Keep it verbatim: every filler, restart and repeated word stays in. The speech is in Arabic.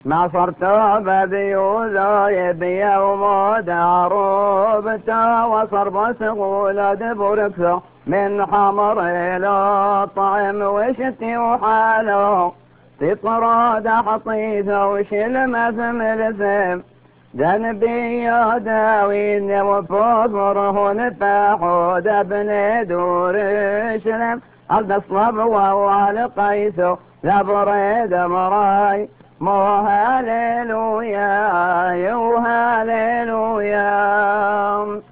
ما صرت بذيوذاي بيوم دعروبتا وصرب سغول دبركث من حمر إلى طعم وشتي وحالو تطراد حطيث وشل مثمل ثم ذنبي يا داوين وفضره نفاحود ابن دور شلم أرض الصلب ووال قيسو لبريد مراي مو هاليلويا يو هاليلويا.